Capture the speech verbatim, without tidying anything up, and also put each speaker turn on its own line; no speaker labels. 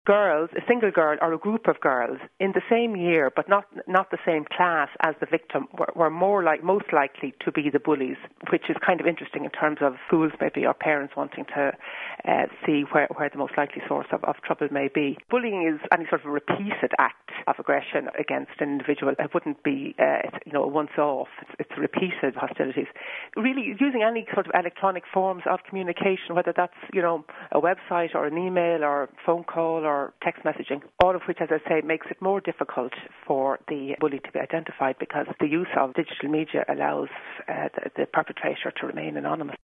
girls, a single girl or a group of girls in the same year but not not the same class as the victim were, were more like most likely to be the bullies, which is kind of interesting in terms of schools maybe or parents wanting to uh, see where, where the most likely source of, of trouble may be. Bullying is any sort of a repeated act of aggression against an individual. It wouldn't be uh, you know, a once-off. It's, it's repeated hostilities. Really using any sort of electronic forms of communication, whether that's you know a website or an email or phone call or or text messaging, all of which, as I say, makes it more difficult for the bully to be identified because the use of digital media allows uh, the, the perpetrator to remain anonymous.